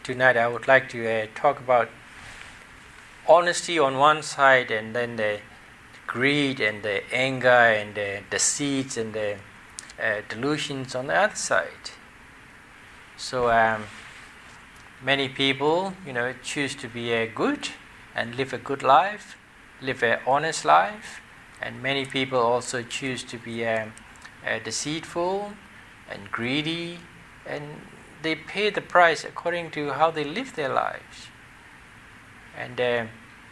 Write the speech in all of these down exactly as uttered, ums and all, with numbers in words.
tonight I would like to uh, talk about honesty on one side, and then the greed and the anger and the deceits and the uh, delusions on the other side. So um, many people, you know, choose to be uh, good and live a good life, live an honest life, and many people also choose to be um, uh, deceitful and greedy, and they pay the price according to how they live their lives. And uh,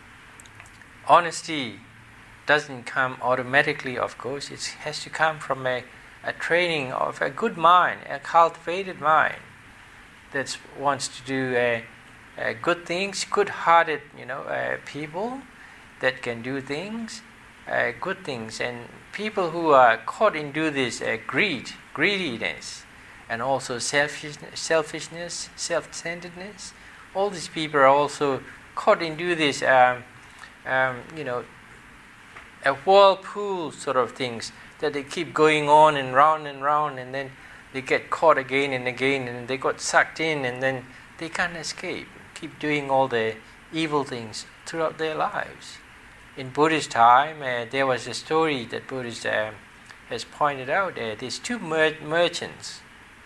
honesty doesn't come automatically, of course. It has to come from a, a training of a good mind, a cultivated mind that wants to do uh, uh, good things, good-hearted, you know, uh, people that can do things, uh, good things, and people who are caught in do this uh, greed, greediness, and also selfishness, selfishness, self-centeredness. All these people are also caught in do this, um, um, you know, a whirlpool sort of things that they keep going on and round and round, and then they get caught again and again, and they got sucked in, and then they can't escape. Keep doing all the evil things throughout their lives. In Buddhist time, uh, there was a story that Buddhist uh, has pointed out. Uh, these two mer- merchants.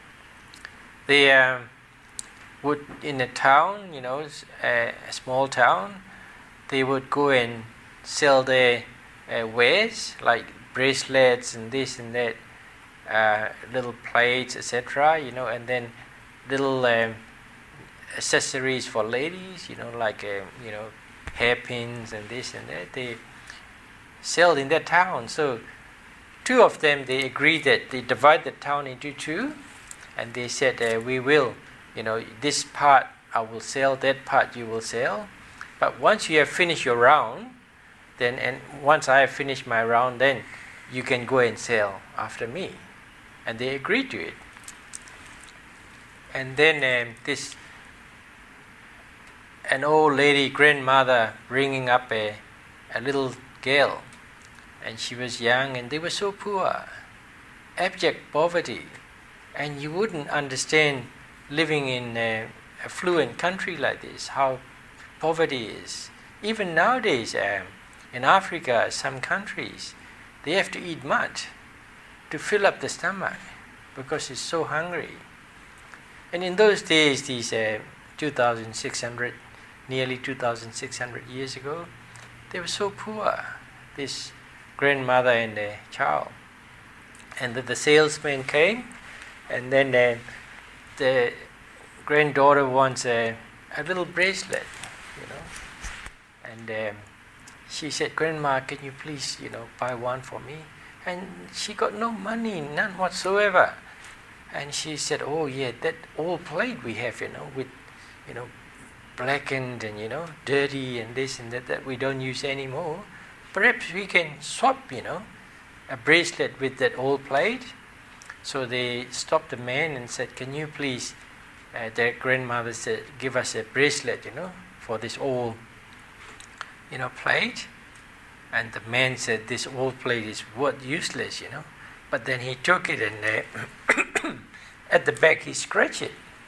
They um, would, in a town, you know, a, a small town, they would go and sell their uh, wares, like bracelets and this and that, uh, little plates, et cetera, you know, and then little um, accessories for ladies, you know, like, uh, you know, hairpins and this and that. They sell in that town. So two of them, they agreed that they divide the town into two, and they said, uh, we will, you know, this part I will sell, that part you will sell. But once you have finished your round, then, and once I have finished my round, then you can go and sell after me. And they agreed to it. And then um, this, an old lady, grandmother, bringing up a, a little girl, and she was young, and they were so poor, abject poverty. And you wouldn't understand living in a affluent country like this, how poverty is. Even nowadays, um, in Africa, some countries, they have to eat mud to fill up the stomach because it's so hungry. And in those days, these uh, two thousand six hundred, nearly two thousand six hundred years ago, they were so poor, this grandmother and the child. And the, the salesman came, and then uh, the granddaughter wants a, a little bracelet, you know. And um, she said, Grandma, can you please, you know, buy one for me? And she got no money, none whatsoever. And she said, oh yeah, that old plate we have, you know, with, you know, blackened and, you know, dirty and this and that, that we don't use anymore. Perhaps we can swap, you know, a bracelet with that old plate. So they stopped the man and said, can you please, uh, their grandmother said, give us a bracelet, you know, for this old, you know, plate. And the man said, this old plate is what useless, you know. But then he took it and uh, at the back he scratched it.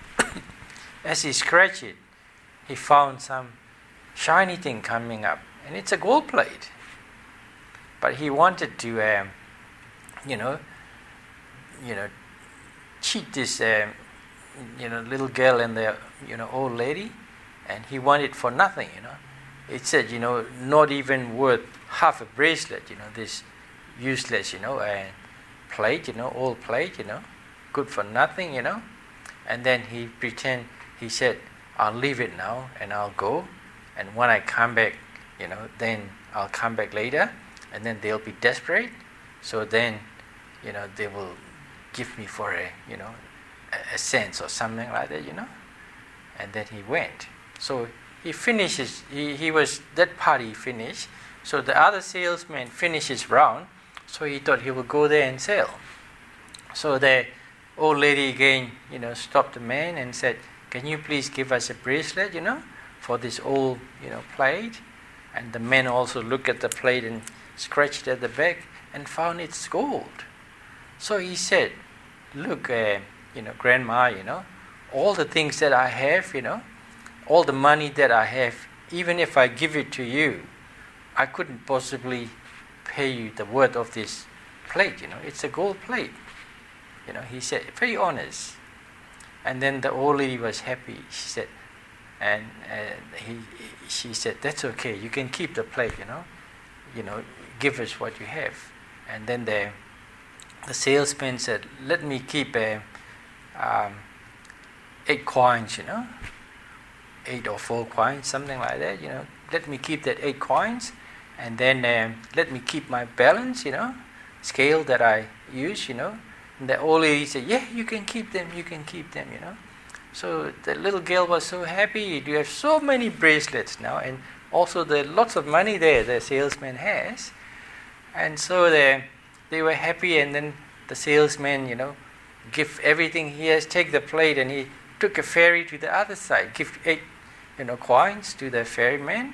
As he scratched it, he found some shiny thing coming up, and it's a gold plate. But he wanted to, um, you know, you know, cheat this, um, you know, little girl and the, you know, old lady, and he wanted it for nothing, you know. It said, you know, not even worth half a bracelet, you know, this useless, you know, uh, plate, you know, old plate, you know, good for nothing, you know. And then he pretend, he said, I'll leave it now and I'll go, and when I come back, you know, then I'll come back later, and then they'll be desperate, so then, you know, they will give me for a, you know, a, a cent or something like that, you know. And then he went. So he finishes, he, he was, that party finished, so the other salesman finished his round, so he thought he would go there and sell. So the old lady again, you know, stopped the man and said, can you please give us a bracelet, you know, for this old, you know, plate? And the man also looked at the plate and scratched at the back and found it's gold. So he said, look, uh, you know, Grandma, you know, all the things that I have, you know, all the money that I have, even if I give it to you, I couldn't possibly pay you the worth of this plate, you know, it's a gold plate. You know, he said, very honest. And then the old lady was happy, she said, and uh, he, she said, that's okay, you can keep the plate, you know, you know, give us what you have. And then the the salesman said, let me keep a, um, eight coins, you know, eight or four coins, something like that, you know, let me keep that eight coins, and then um, let me keep my balance, you know, scale that I use, you know. And the old lady said, yeah, you can keep them, you can keep them, you know. So the little girl was so happy, you have so many bracelets now, and also the lots of money there the salesman has. And so they, they were happy, and then the salesman, you know, give everything he has, take the plate, and he took a ferry to the other side, give eight, you know, coins to the ferryman.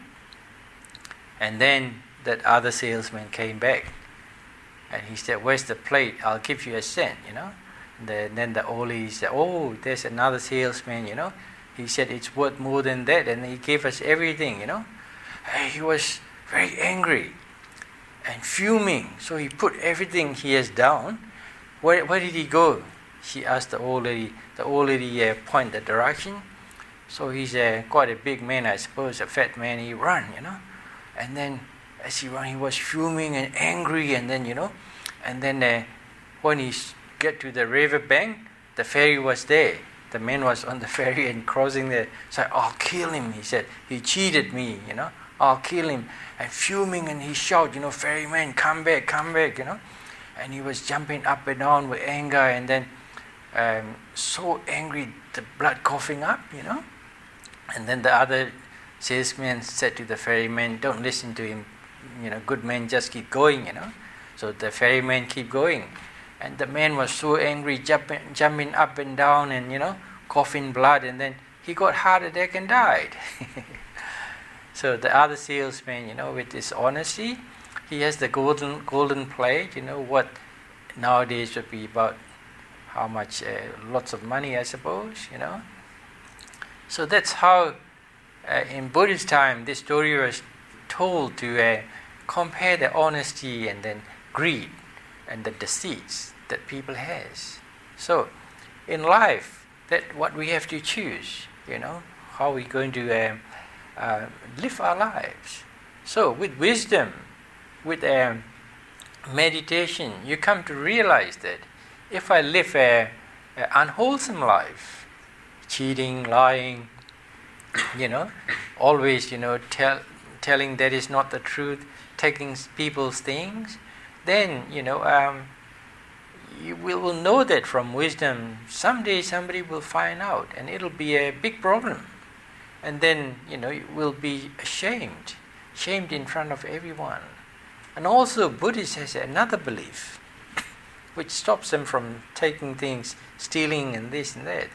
And then that other salesman came back, and he said, where's the plate? I'll give you a cent, you know. And the, then the old lady said, oh, there's another salesman, you know. He said it's worth more than that, and he gave us everything, you know. And he was very angry and fuming, so he put everything he has down. Where, where did he go? She asked the old lady. The old lady uh, pointed the direction. So he's uh, quite a big man, I suppose, a fat man. He ran, you know. And then as he ran, he was fuming and angry, and then, you know, and then uh, when he get to the river bank, the ferry was there. The man was on the ferry and crossing there. So I'll kill him, he said. He cheated me, you know. I'll kill him. And fuming, and he shouted, you know, ferryman, come back, come back, you know. And he was jumping up and down with anger, and then um, so angry, the blood coughing up, you know. And then the other salesman said to the ferryman, don't listen to him, you know, good man, just keep going, you know. So the ferryman keep going. And the man was so angry, jumping, jumping up and down, and, you know, coughing blood, and then he got heart attack and died. So the other salesman, you know, with his honesty, he has the golden golden plate, you know, what nowadays would be about how much, uh, lots of money, I suppose, you know. So that's how, uh, in Buddhist time, this story was told to uh, compare the honesty and then greed and the deceits that people has. So, in life, that what we have to choose, you know, how we're going to uh, uh, live our lives. So, with wisdom, with um, meditation, you come to realize that if I live a, a unwholesome life, cheating, lying, you know, always, you know, tell, telling that is not the truth, taking people's things, then, you know, um, you will, will know that from wisdom, someday somebody will find out, and it'll be a big problem. And then, you know, you will be ashamed, shamed in front of everyone. And also, Buddhist has another belief, which stops them from taking things, stealing and this and that.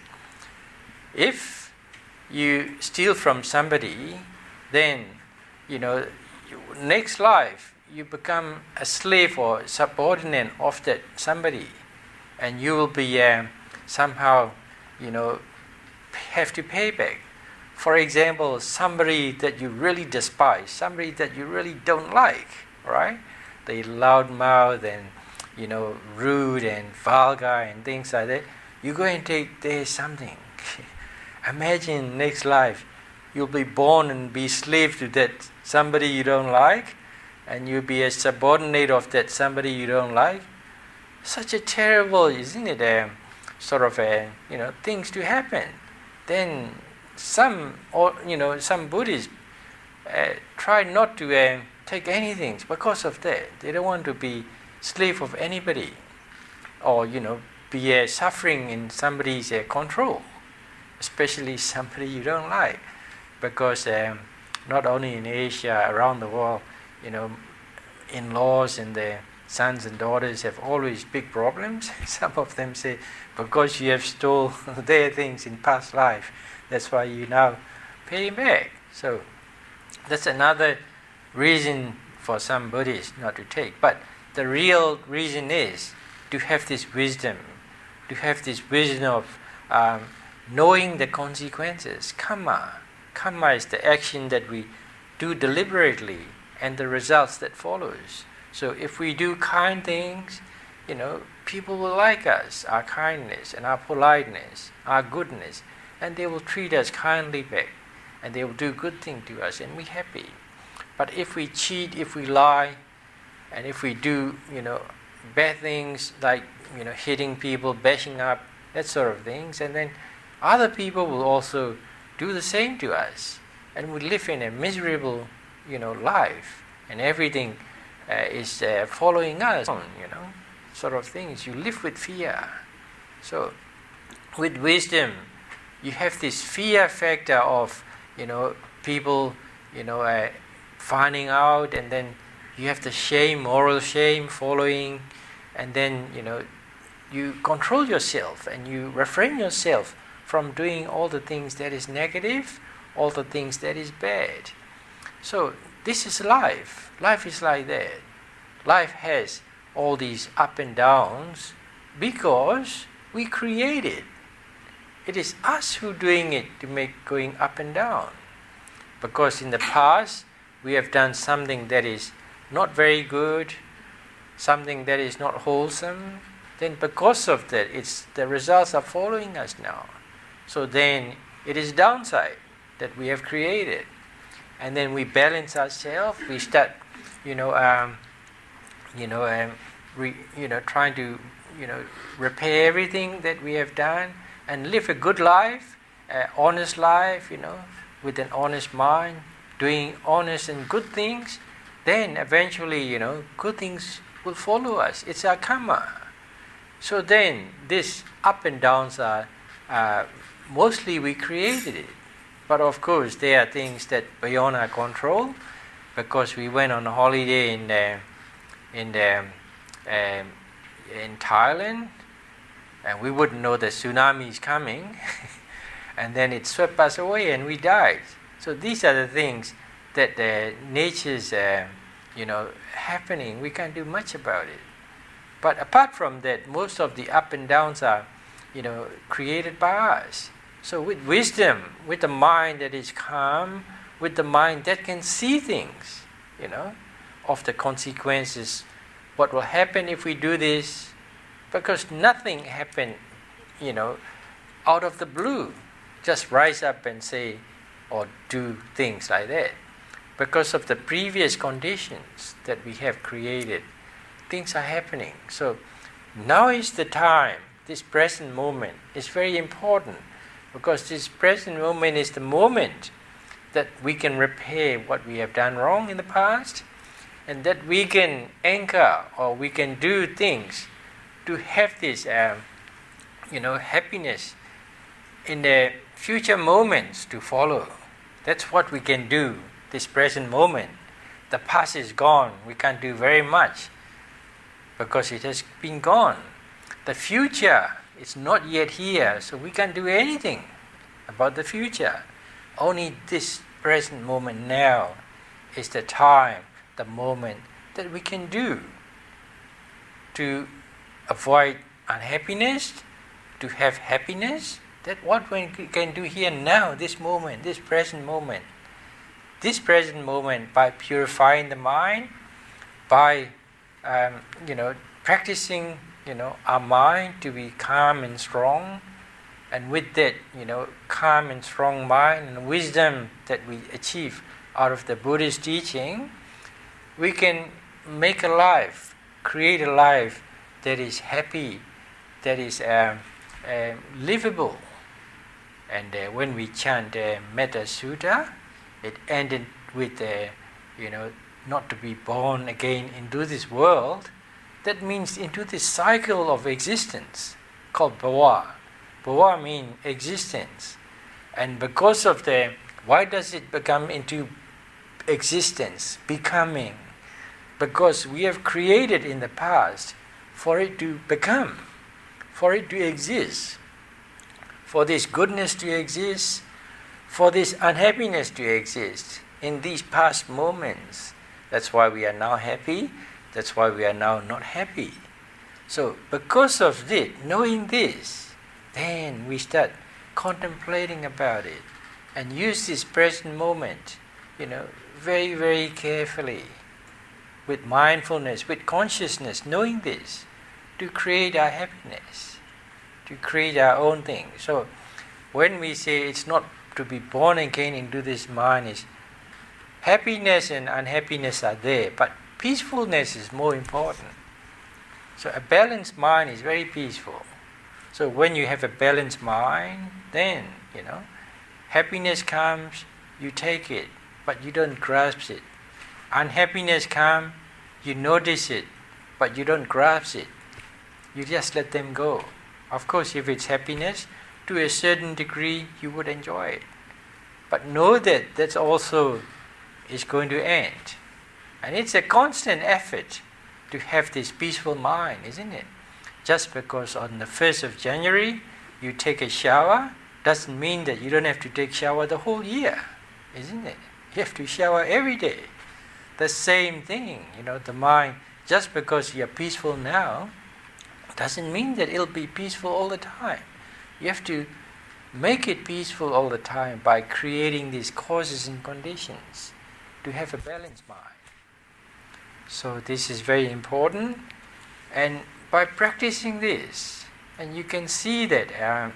If you steal from somebody, then, you know, next life, you become a slave or subordinate of that somebody, and you will be uh, somehow, you know, have to pay back. For example, somebody that you really despise, somebody that you really don't like, right? They loud mouth and, you know, rude and vulgar and things like that. You go and take there something. Imagine next life, you'll be born and be slave to that somebody you don't like, and you'll be a subordinate of that somebody you don't like. Such a terrible, isn't it, a, sort of a, you know, things to happen. Then some, or you know, some Buddhists uh, try not to uh, take anything because of that. They don't want to be slave of anybody, or, you know, be uh, suffering in somebody's uh, control, especially somebody you don't like, because um, not only in Asia, around the world, you know, in-laws and their sons and daughters have always big problems. Some of them say, because you have stole their things in past life, that's why you now pay back. So that's another reason for some Buddhists not to take. But the real reason is to have this wisdom, to have this wisdom of um, knowing the consequences. Karma. Karma is the action that we do deliberately and the results that follows. So if we do kind things, you know, people will like us, our kindness and our politeness, our goodness, and they will treat us kindly back, and they will do good things to us, and we're happy. But if we cheat, if we lie, and if we do, you know, bad things like, you know, hitting people, bashing up, that sort of things, and then other people will also do the same to us, and we live in a miserable, you know, life, and everything uh, is uh, following us, you know, sort of things. You live with fear. So, with wisdom, you have this fear factor of, you know, people, you know, uh, finding out, and then you have the shame, moral shame following, and then, you know, you control yourself and you refrain yourself from doing all the things that is negative, all the things that is bad. So this is life. Life is like that. Life has all these up and downs because we create it. It is us who doing it to make going up and down. Because in the past we have done something that is not very good, something that is not wholesome, then because of that, it's the results are following us now. So then it is downside that we have created. And then we balance ourselves, we start, you know, um, you know, um, re, you know, trying to, you know, repair everything that we have done and live a good life, an honest life, you know, with an honest mind, doing honest and good things. Then eventually, you know, good things will follow us. It's our karma. So then, this up and downs are, uh, mostly we created it. But of course, there are things that beyond our control, because we went on a holiday in the, in the, um, in Thailand, and we wouldn't know the tsunami is coming, and then it swept us away and we died. So these are the things that the nature's, uh, you know, happening. We can't do much about it. But apart from that, most of the up and downs are, you know, created by us. So with wisdom, with the mind that is calm, with the mind that can see things, you know, of the consequences, what will happen if we do this, because nothing happened, you know, out of the blue, just rise up and say or do things like that. Because of the previous conditions that we have created, things are happening. So now is the time, this present moment is very important, because this present moment is the moment that we can repair what we have done wrong in the past, and that we can anchor or we can do things to have this, uh, you know, happiness in the future moments to follow. That's what we can do, this present moment. The past is gone, we can't do very much because it has been gone. The future is not yet here, so we can't do anything about the future. Only this present moment now is the time, the moment that we can do to avoid unhappiness, to have happiness. That what we can do here now, this moment, this present moment. This present moment, by purifying the mind, by um, you know, practicing, you know, our mind to be calm and strong, and with that, you know, calm and strong mind and wisdom that we achieve out of the Buddhist teaching, we can make a life, create a life that is happy, that is uh, uh, livable. And uh, when we chant uh, Metta Sutta, it ended with, uh, you know, not to be born again into this world. That means into this cycle of existence called bhava. Bhava means existence. And because of the, why does it become into existence, becoming? Because we have created in the past for it to become, for it to exist, for this goodness to exist, for this unhappiness to exist in these past moments. That's why we are now happy, that's why we are now not happy. So because of this, knowing this, then we start contemplating about it, and use this present moment, you know, very, very carefully, with mindfulness, with consciousness, knowing this, to create our happiness, to create our own thing. So, when we say it's not to be born again into this mind, is happiness and unhappiness are there, but peacefulness is more important. So a balanced mind is very peaceful. So when you have a balanced mind, then, you know, happiness comes, you take it, but you don't grasp it. Unhappiness comes, you notice it, but you don't grasp it. You just let them go. Of course, if it's happiness, to a certain degree, you would enjoy it. But know that that's also is going to end. And it's a constant effort to have this peaceful mind, isn't it? Just because on the first of January you take a shower doesn't mean that you don't have to take shower the whole year, isn't it? You have to shower every day. The same thing, you know, the mind, just because you're peaceful now doesn't mean that it'll be peaceful all the time. You have to make it peaceful all the time by creating these causes and conditions to have a balanced mind. So this is very important, and by practicing this, and you can see that um,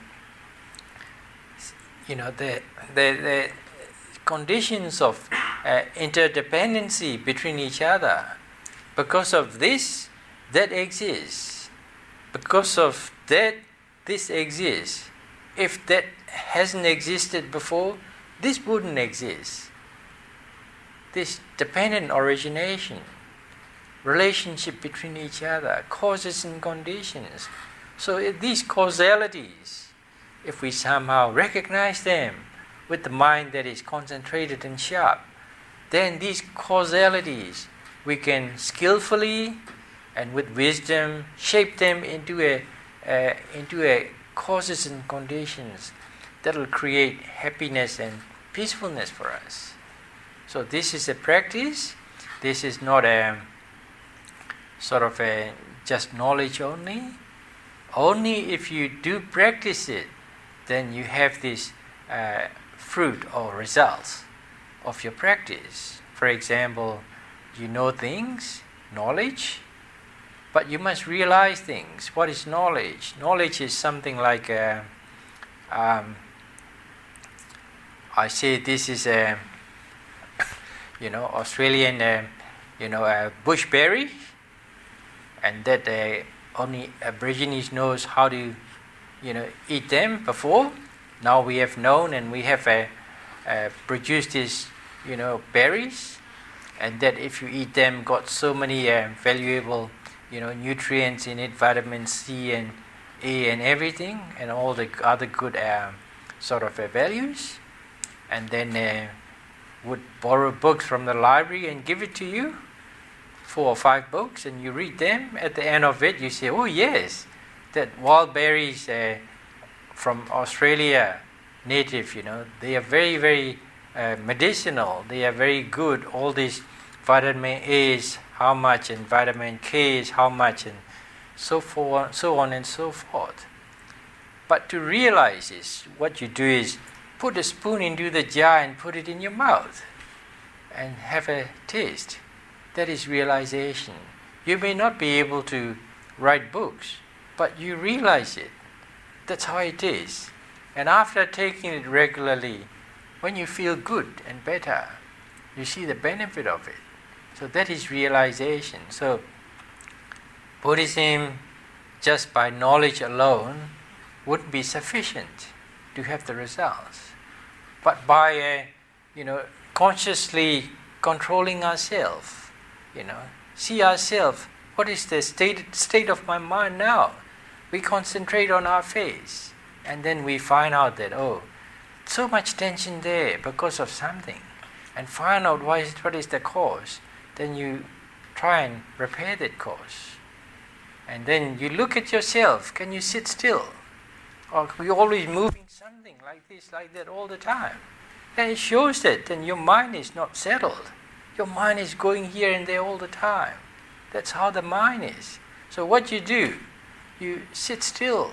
you know the the, the conditions of uh, interdependency between each other. Because of this, that exists. Because of that, this exists. If that hasn't existed before, this wouldn't exist. This dependent origination, relationship between each other, causes and conditions. So if these causalities, if we somehow recognize them with the mind that is concentrated and sharp, then these causalities we can skillfully and with wisdom shape them into a uh, into a causes and conditions that will create happiness and peacefulness for us. So this is a practice. This is not a sort of a just knowledge only. Only if you do practice it, then you have this uh, fruit or results of your practice. For example, you know things, knowledge, but you must realize things. What is knowledge? Knowledge is something like a, um, I say this is a, you know, Australian, uh, you know, a bushberry, and that uh, only Aborigines knows how to, you know, eat them before. Now we have known and we have uh, uh, produced these, you know, berries, and that if you eat them, got so many uh, valuable, you know, nutrients in it, vitamin C and A and everything, and all the other good uh, sort of uh, values, and then uh, would borrow books from the library and give it to you, four or five books, and you read them. At the end of it, you say, oh yes, that wild berries uh, from Australia, native, you know, they are very, very uh, medicinal. They are very good. All these vitamin A's, how much, and vitamin K's, how much, and so forth, so on and so forth. But to realize this, what you do is put a spoon into the jar and put it in your mouth and have a taste. That is realization. You may not be able to write books, but you realize it. That's how it is. And after taking it regularly, when you feel good and better, you see the benefit of it. So that is realization. So Buddhism, just by knowledge alone, wouldn't be sufficient to have the results. But by, uh, you know, consciously controlling ourselves, you know, see ourselves, what is the state state of my mind now? We concentrate on our face, and then we find out that, oh, so much tension there because of something, and find out why is, what is the cause. Then you try and repair that cause. And then you look at yourself, can you sit still? Or are we always moving something like this, like that all the time? Then it shows that then your mind is not settled. Your mind is going here and there all the time. That's how the mind is. So what you do, you sit still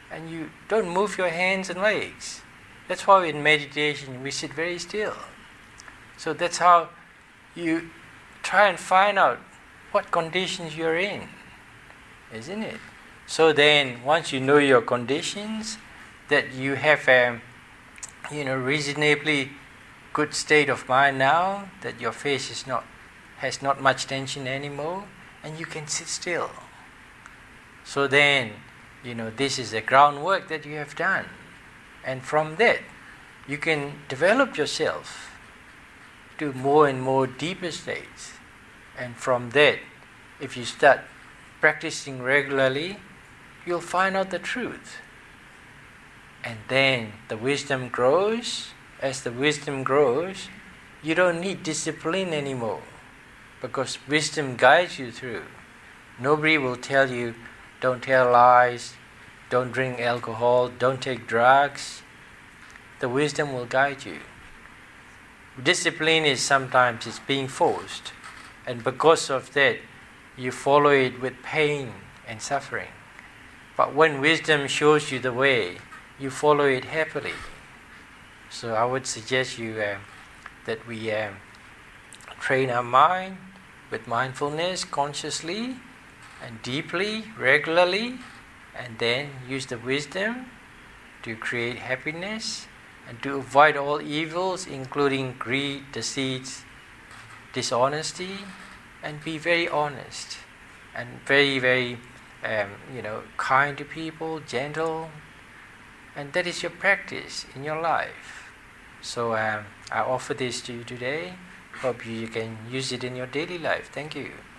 and you don't move your hands and legs. That's why in meditation we sit very still. So that's how you try and find out what conditions you're in, isn't it? So then, once you know your conditions, that you have a, you know, reasonably good state of mind now, that your face is not has not much tension anymore, and you can sit still. So then, you know, this is the groundwork that you have done, and from that, you can develop yourself to more and more deeper states. And from that, if you start practicing regularly, you'll find out the truth. And then the wisdom grows. As the wisdom grows, you don't need discipline anymore, because wisdom guides you through. Nobody will tell you, don't tell lies, don't drink alcohol, don't take drugs. The wisdom will guide you. Discipline is sometimes it's being forced, and because of that, you follow it with pain and suffering. But when wisdom shows you the way, you follow it happily. So I would suggest you uh, that we uh, train our mind with mindfulness consciously and deeply, regularly, and then use the wisdom to create happiness and to avoid all evils, including greed, deceit, dishonesty, and be very honest and very, very, um, you know, kind to people, gentle, and that is your practice in your life. So um, I offer this to you today. Hope you can use it in your daily life. Thank you.